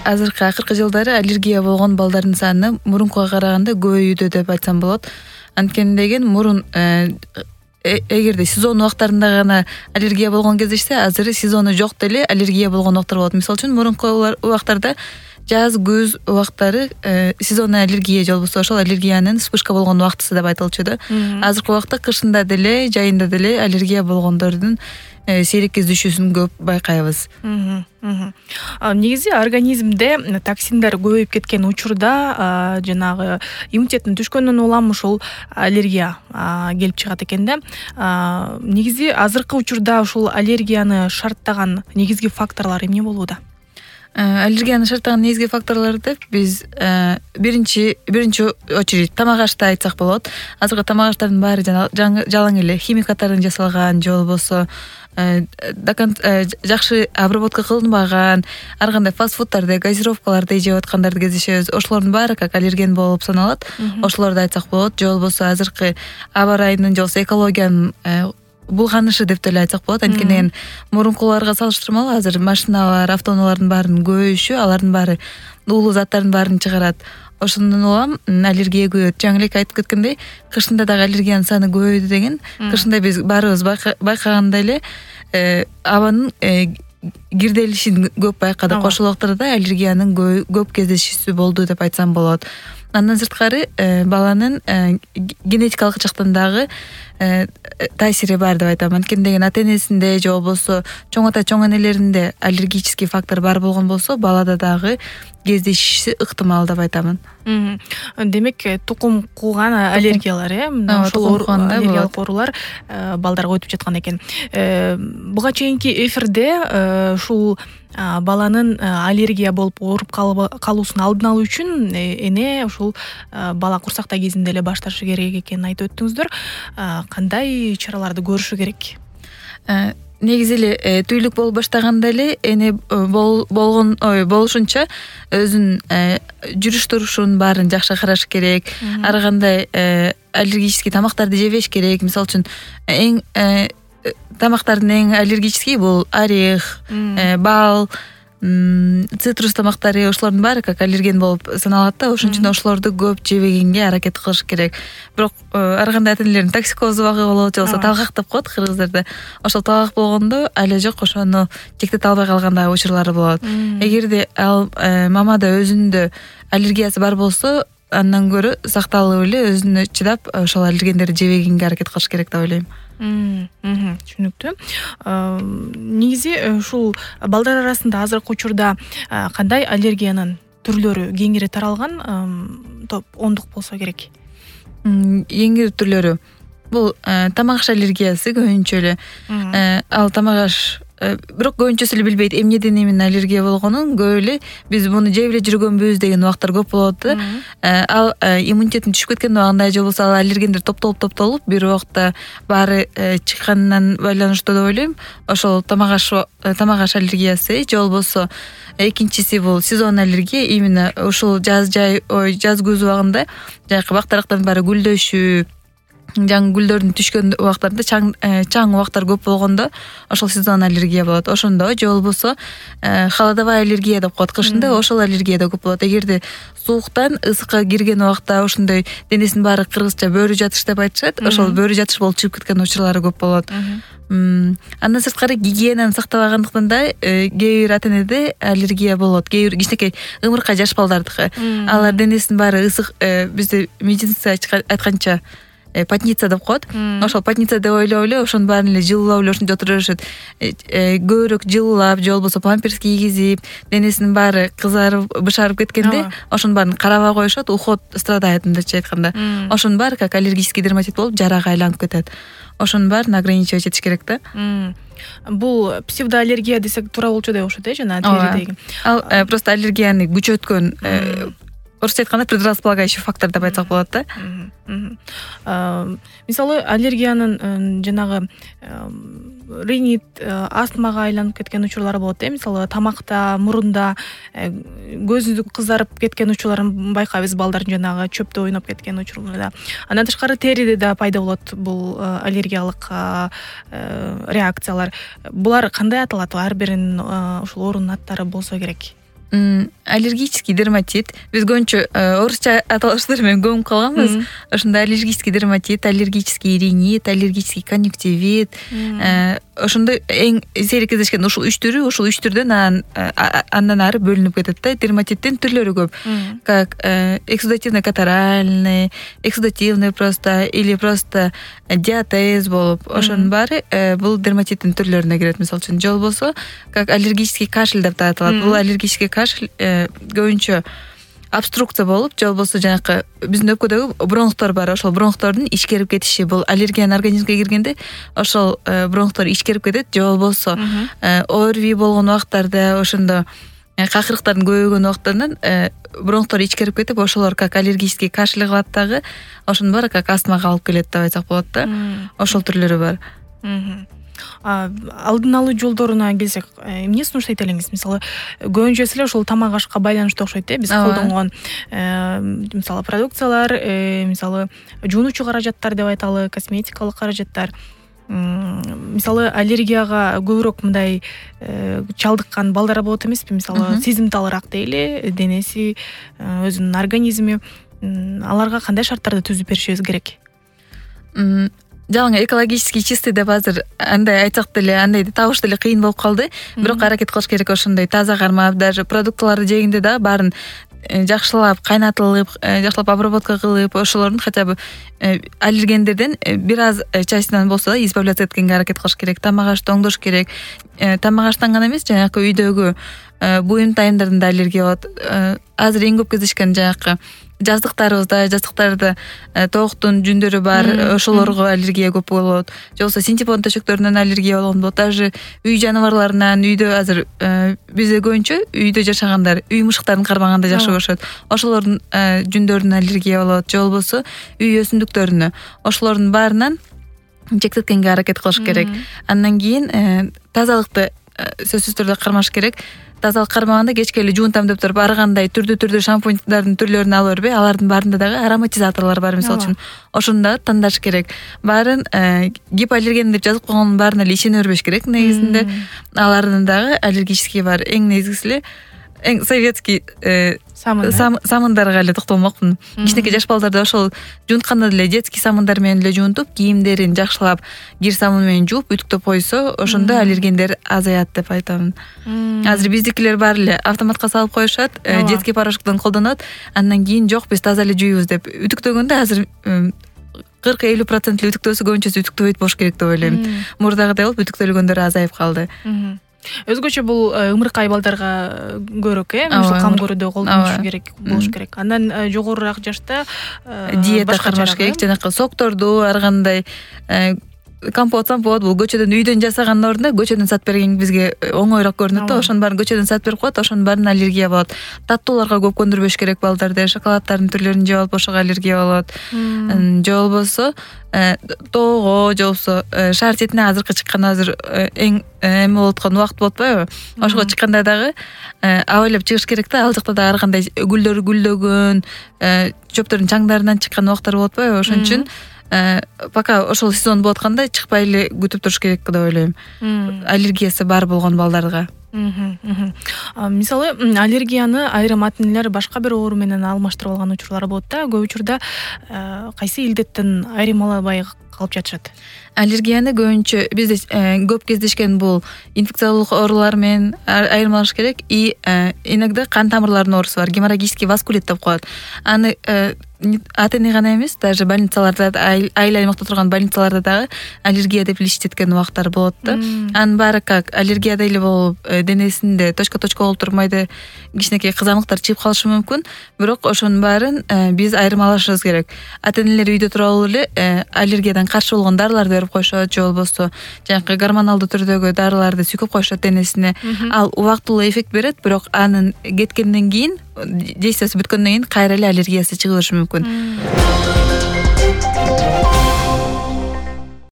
азыркы акыркы жылдары аллергия болгон балдардын саны мурункуга караганда көбөйүүдө деп айтсам болот. Анткени деген мурун эгерде сезон убактарында гана аллергия болгон кездешсе, азыр сезону жок деле аллергия болгон убактар болот. Мисалы үчүн мурунку убактарда жаз, күз убактары сезонный аллергия же болбосо ошол аллергиянын вспышка болгон убактысы деп айтылчу да. Азыркы убакта кышында деле, жайында деле аллергия болгондордун сейрек кездешүүсүн көп байкайбыз. Негизи организмде токсиндер көбөйүп кеткен учурда жанагы иммунитеттин түшкөндөн улам ушул аллергия келип чыгат экен да. Негизи азыркы учурда ушул аллергияны шарттаган негизги факторлор эмне болууда? Аллергияны шарттаган негизги факторлор деп биз биринчи очередь тамак ашты айтсак болот. Азыркы тамак аштардын баары жалаң эле химикаттардан жасалган же болбосо жакшы обработка кылынбаган, ар кандай фастфудтарды, газировкаларды жеп аткандарды кездешебиз. Ошолордун баары как аллерген болуп саналат. Ошолорду айтсак болот. Же болбосо азыркы аба ырайынын же болбосо экологиянын булганышы деп деле айтсак болот. Анткени мурункуларга салыштырмалуу азыр машиналар, автоунаалардын баарынын көбөйүшү, алардын баары уулуу заттардын баарын чыгарат. Ошондон улам аллергия көбөйөт. Жаңы эле айтып кеткендей, кышында дагы аллергиянын саны көбөйдү деген. Кышында биз баарыбыз байкагандай эле абанын кирделишин көп байкадык. Ошол убактарда аллергиянын көп кездешүүсү болду деп айтсам болот. Андан сырткары баланын генетикалык жактан дагы таасири бар деп айтам. Анткени деген ата-энесинде же болбосо чоң ата чоң энелеринде аллергический фактор бар болгон болсо, балада дагы кездешиши ыктымал деп айтамын. Демек, тукум кууган аллергиялар, ошол аллергиялык оорулар балдарга өтүп жаткан экен. Буга чейинки эфирде ушул баланын аллергия болуп ооруп калуусун алдын алуу үчүн эне ушул бала курсакта кезинде эле башташы керек экенин айтып өттүңүздөр. Кандай чараларды көрүшү керек? Негизи эле түйүлүк болуп баштаганда эле эне болушунча өзүнүн жүрүш турушунун баарын жакшы караш керек. Ар кандай аллергический тамактарды жебеш керек. Мисалы үчүн тамактардын эң аллергический бул орех, бал, цитрус тамактары, ошолордун баары как аллерген болуп саналат да. Ошон үчүн ошолорду көп жебегенге аракет кылыш керек. Бирок ар кандай ата-энелердин токсикозубагы болот, же болбосо талгак деп коет кыргыздарда. Ошол талгак болгондо али жок, ошону чектете албай калган дагы учурлары болот. Эгерде ал мамада өзүндө аллергиясы бар болсо, андан көрө сакталып эле өзүнө чыдап ошол аллергендерди жебегенге аракет кылыш керек деп ойлойм. Түшүнүктүү. Негизи ушул балдар арасында азыркы учурда кандай аллергиянын түрлөрү кеңири таралган ондук болсо керек? Эң түрлөрү бул тамак аш аллергиясы көбүнчө эле. Ал тамак аш бирок көбүнчөсү эле билбейт эмнеден именно аллергия болгонун. Көп эле биз муну жеп эле жүргөнбүз деген убактар көп болот да. Ал иммунитеттин түшүп кеткен убагында же болбосо ал аллергендер топтолуп бир убакта баары чыкканынан байланыштуу деп ойлойм. Ошол тамак аш аллергиясы же болбосо экинчиси бул сезон аллергия. Именно ушул жаз күз убагында жайкы бактарактардын баары гүлдөшүп, жаңы гүлдөрдүн түшкөн убактарында чаң убактар көп болгондо ошол сезон аллергия болот. Ошондо же болбосо холодовая аллергия деп коет. Кышында ошол аллергия да көп болот. Эгерде сууктан ысыкка кирген убакта ошондой денесинин баары кыргызча бөрү жатыш деп айтышат. Ошол бөрү жатыш болуп чыгып кеткен учурлары көп болот. Андан сырткары гигиенаны сактабагандыктан да кээ бир ата-энеде аллергия болот. Кээ бир кичинекей ымыркай жаш балдардыкы. Алар денесинин баары ысык, бизде медициниста айтканча патница деп коет. Ошол патница деп ойлоп эле ошонун баарын эле жылуулап эле ошентип отура беришет. Көбүрөөк жылуулап же болбосо памперс кийгизип, денесинин баары кызарып, бышарып кеткенде ошонун баарын карабай коюшат, уход страдает мындайча айтканда. Ошонун баары как аллергический дерматит болуп жарага айланып кетет. Ошонун баарын ограничивать этиш керек да. Бул псевдоаллергия десек туура болчу деп окшойт, жана теридеги. Ал просто аллергияны күчөткөн орусча айтканда предрасполагающий фактор деп айтсак болот да. Мисалы аллергиянын жанагы ринит, астмага айланып кеткен учурлары болот. Мисалы тамакта, мурунда көзү кызарып кеткен учурларын байкайбыз балдардын, жанагы чөптө ойноп кеткен учурларда. Андан тышкары териде да пайда болот бул аллергиялык реакциялар. Булар кандай аталат? Ар биринин ушул оорунун аттары болсо керек. аллергический дерматит. Биз көбүнчө орусча аталыштар менен көмүп калганбыз. Ошондо аллергический дерматит, аллергический ринит, аллергический конъюнктивит. Ошондой эң сейрек кездешкен ушул 3 түрү, ушул 3 түрдөн андан ары бөлүнүп кетет да. Дерматиттин түрлөрү көп. Как эксудативно-катаральный, эксудативный просто или просто диатез болуп, ошонун баары бул дерматиттин түрлөрүнө кирет. Мисалы үчүн же болбосо как аллергический кашель деп аталат. Бул аллергический кашель көбүнчө обструкция болуп, же болбосо жанакы биздин өпкөдөгү бронхтор бар, ошол бронхтордун ичкерип кетиши. Бул аллергиянын организмге киргенде ошол бронхтор ичкерип кетет, же болбосо ОРВИ болгон убактарда ошондо какырыктардын көбөйгөн убактарынан бронхтор ичкерип кетип, ошолор как аллергический кашель кылат дагы, ошонун баары как астмага алып келет деп айтсак болот да. Ошол түрлөрү бар. Алдын алуу жолдоруна келсек, эмне сунуш айта элеңиз? Мисалы, көбүнчө эле ошол тамак ашка байланыштуу окшойт биз колдонгон мисалы продукциялар, мисалы жуунуучу каражаттар деп айталы, косметикалык каражаттар. Мисалы аллергияга көбүрөөк мындай чалдыккан балдар болот эмеспи? Мисалы сезимталыраак дейли, денеси, өзүнүн организми. Аларга кандай шарттарды түзүп беришибиз керек? Жалаң экологически чистый деп азыр андай айтсак деле, андай табыш деле кыйын болуп калды. Бирок аракет кылыш керек ошондой таза кармап, даже продуктыларды жегенде да баарын жакшылап кайнатылып, жакшылап обработка кылып, ошолордун хотя бы аллергендерден бир аз частынан болсо да избавляться эткенге аракет кылыш керек. Тамак ашты оңдош керек. Тамак аштан гана эмес, жанакы үйдөгү буюм тайымдардан да аллергия болот. Азыр эң көп кездешкен жанакы жастыктарды тооктун жүндөрү бар, ошолорго аллергия көп болот. Же болбосо синтепон төшөктөрүнөн аллергия болгон болот. Даже үй жаныбарларынан, үйдө азыр бизде көбүнчө үйдө жашагандар үй мышыктарын кармаганда жакшы көрүшөт. Ошолордун жүндөрүнөн аллергия болот. Же болбосо үй өсүмдүктөрүнө. Ошолордун баарынан чектеткенге аракет кылыш керек. Андан кийин тазалыкты сөзсүз түрдө кармаш керек. Тазалык кармаганда кечке эле жуунтам деп туруп ар кандай түрдүү шампуньдардын түрлөрүн алып бербей, алардын баарында дагы ароматизаторлор бар, мисалы үчүн. Ошону да тандаш керек. Баарын гипоаллерген деп жазып койгондун баарына эле ишене бербеш керек. Негизинде алардын дагы аллергический бар. Эң негизгиси эле эң советский самындарга эле токтолмокмун. Кичинекей жаш балдарды ошол жуунтканда деле детский самындар менен эле жуунтуп, кийимдерин жакшылап кир самын менен жууп, үтүктөп койсо, ошондо аллергендер азаят деп айтамын. Азыр биздикилер баары эле автоматка салып коюшат, детский порошоктон колдонот, андан кийин жок, биз таза эле жууйбуз деп. Үтүктөгөндө азыр 40-50% үтүктөөсө көбүнчөсү үтүктөбөйт болуш керек деп ойлойм. Мурдагыдай болуп үтүктөлгөндөр азайып калды. Өзгөчө бул ымыркай балдарга көрөк, ошол кам көрүүдө колдонуш керек болуш керек. Андан жогорураак жашта диета кармаш керек, жанакы сокторду ар кандай компот, бул көчөдөн үйдөн жасаганын ордуна көчөдөн сатып берген бизге оңоюраак көрүнөт да. Ошонун баарын көчөдөн сатып берип коет, ошонун баарына аллергия болот. Таттууларга көп көндүрбөш керек балдарды, шоколаддардын түрлөрүн жеп алып ошого аллергия болот. Же болбосо тоого, же болбосо шаар четине азыркы чыккан азыр эң эме болуп аткан убакыт болуп атпайбы? Ошого чыкканда дагы абайлап чыгыш керек да. Ал жакта да ар кандай гүлдөр гүлдөгөн, чөптөрдүн чаңдарынан чыккан убактар болуп атпайбы? Ошон үчүн пока ошол сезон болуп атканда чыкпай эле күтүп туруш керек деп ойлойм. Аллергиясы бар болгон балдарга. Мисалы, аллергияны айрым ата энелер башка бир оору менен алмаштырып алган учурлар болот да. Көп учурда кайсы илдеттен айырмалай албай калып жатышат? Аллергияны көбүнчө бизде көп кездешкен бул инфекциялык оорулар менен айырмалаш керек. И иногда кан тамырларынын оорусу бар, геморрагический васкулит деп коет. Аны ата эне гана эмес, даже больницаларда, айыл аймакта турган больницаларда дагы аллергия деп лечить эткен убактар болот да. Анын баары как аллергияда эле болуп, денесинде точка болуп туруп майда кичинекей кызамыктар чыгып калышы мүмкүн. Бирок ошонун баарын биз айырмалашыбыз керек. Ата энелер үйдө туруп эле аллергиядан каршы болгон дарыларды берип коюшат, же болбосо жанакы гормоналдуу түрдөгү дарыларды сүйкөп коюшат денесине. Ал убактылуу эффект берет, бирок анын кеткенден кийин, действиясы бүткөндөн кийин кайра эле аллергиясы чыгып бериши мүмкүн.